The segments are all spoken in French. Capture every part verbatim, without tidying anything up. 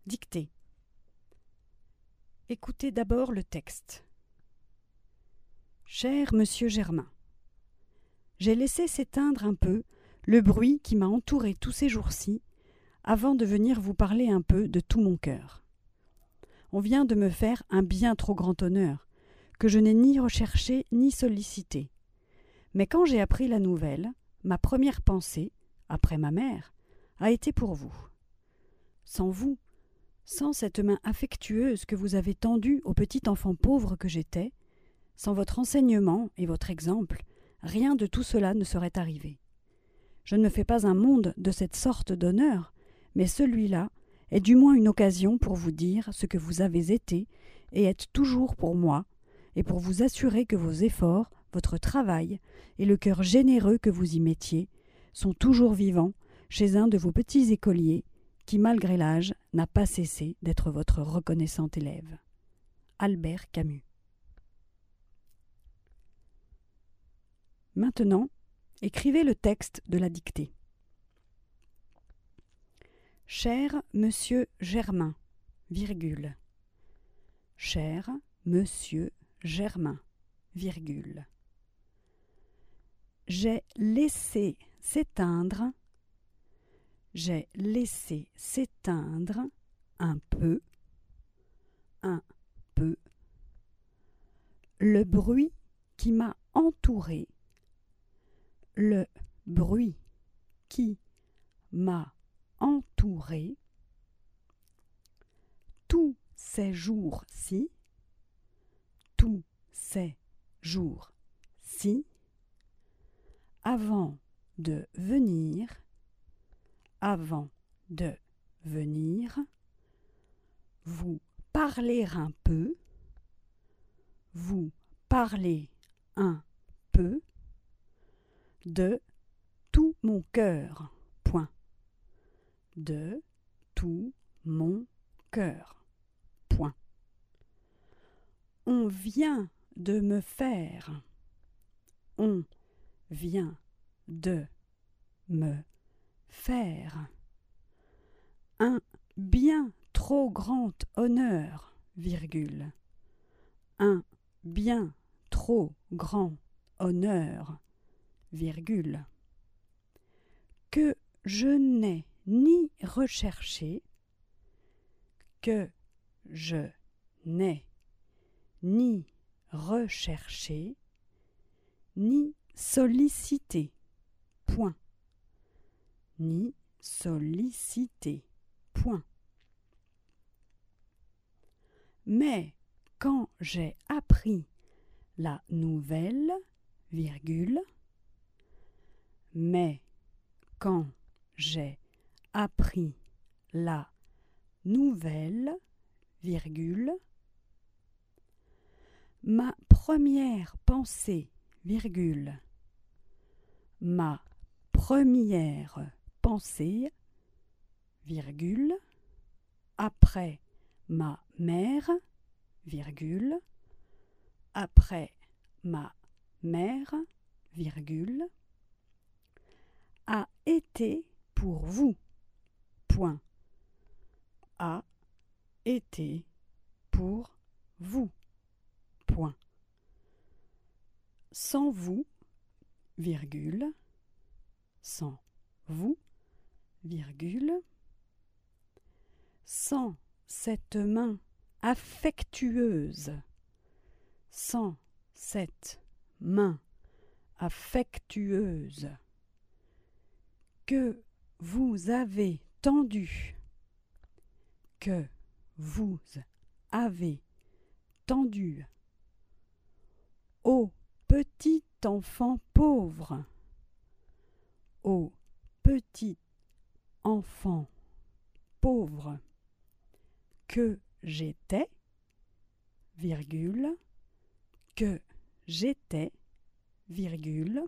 Dictée. Écoutez d'abord le texte. Cher monsieur Germain, j'ai laissé s'éteindre un peu le bruit qui m'a entouré tous ces jours-ci avant de venir vous parler un peu de tout mon cœur. On vient de me faire un bien trop grand honneur, que je n'ai ni recherché ni sollicité. Mais quand j'ai appris la nouvelle, ma première pensée, après ma mère, a été pour vous. Sans vous, sans cette main affectueuse que vous avez tendue au petit enfant pauvre que j'étais, sans votre enseignement et votre exemple, rien de tout cela ne serait arrivé. Je ne me fais pas un monde de cette sorte d'honneur, mais celui-là est du moins une occasion pour vous dire ce que vous avez été et êtes toujours pour moi, et pour vous assurer que vos efforts, votre travail et le cœur généreux que vous y mettiez sont toujours vivants chez un de vos petits écoliers qui, malgré l'âge, n'a pas cessé d'être votre reconnaissant élève. Albert Camus. Maintenant, écrivez le texte de la dictée. Cher monsieur Germain, virgule. Cher monsieur Germain, virgule. J'ai laissé s'éteindre, j'ai laissé s'éteindre un peu, un peu, le bruit qui m'a entouré, le bruit qui m'a entouré, tous ces jours-ci, tous ces jours-ci, avant de venir, avant de venir, vous parler un peu, vous parler un peu de tout mon cœur, point, de tout mon cœur, point. On vient de me faire, on vient de me faire un bien trop grand honneur, virgule, un bien trop grand honneur, virgule, que je n'ai ni recherché, que je n'ai ni recherché, ni sollicité, point, ni sollicité, point. Mais quand j'ai appris la nouvelle, virgule, mais quand j'ai appris la nouvelle, virgule, ma première pensée, virgule, ma première pensée, virgule, après ma mère, virgule, après ma mère, virgule, a été pour vous, point, a été pour vous, point. Sans vous, virgule, sans vous, virgule, sans cette main affectueuse, sans cette main affectueuse que vous avez tendue, que vous avez tendue au petit enfant pauvre, au petit enfant pauvre que j'étais, virgule, que j'étais, virgule,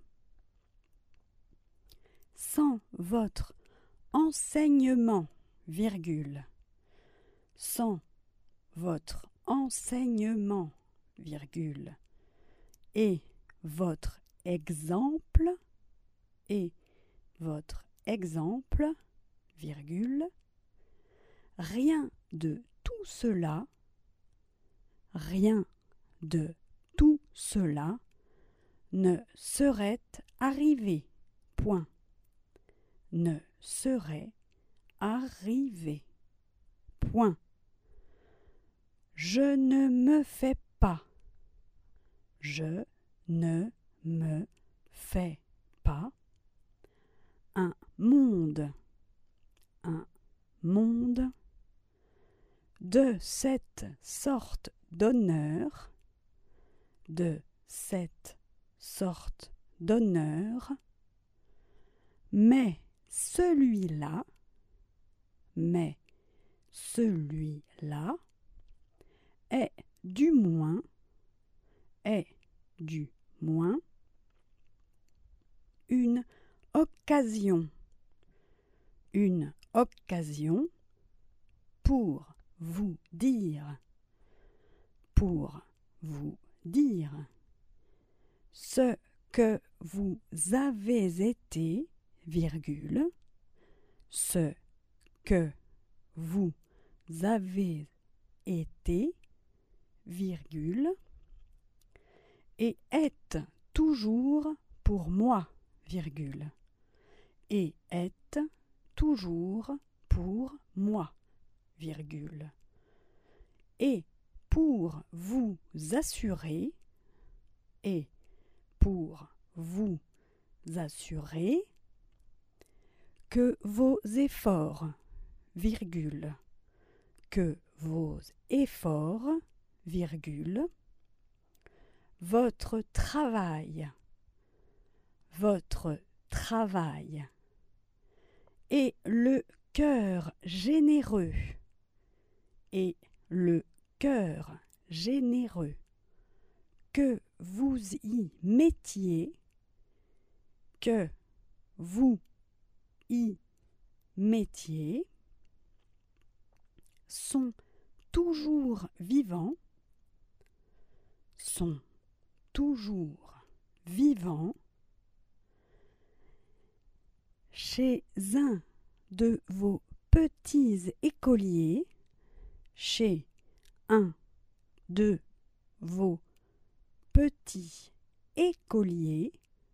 sans votre enseignement, virgule, sans votre enseignement, virgule, et votre exemple, et votre exemple, virgule, rien de tout cela, rien de tout cela ne serait arrivé. Point. Ne serait arrivé. Point. Je ne me fais pas. Je ne me fais pas un monde. Un monde de cette sorte d'honneur, de cette sorte d'honneur, mais celui-là, mais celui-là est du moins, est du moins une occasion, une occasion pour vous dire, pour vous dire ce que vous avez été, virgule, ce que vous avez été, virgule, et est toujours pour moi, virgule, et est toujours pour moi, virgule, et pour vous assurer, et pour vous assurer que vos efforts, virgule, que vos efforts, virgule, votre travail, votre travail, et le cœur généreux, et le cœur généreux que vous y mettiez, que vous y mettiez, sont toujours vivants, sont toujours vivants chez un de vos petits écoliers, chez un de vos petits écoliers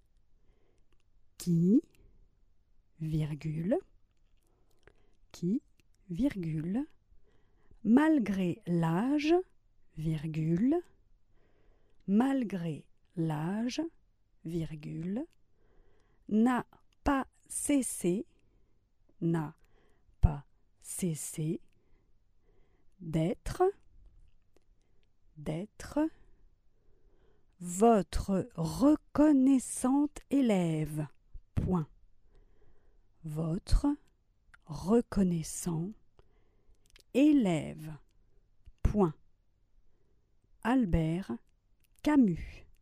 qui, virgule, qui, virgule, malgré l'âge, virgule, malgré l'âge, virgule, n'a pas cessé, n'a pas cessé d'être, d'être votre reconnaissante élève, point. Votre reconnaissant élève, point. Albert Camus.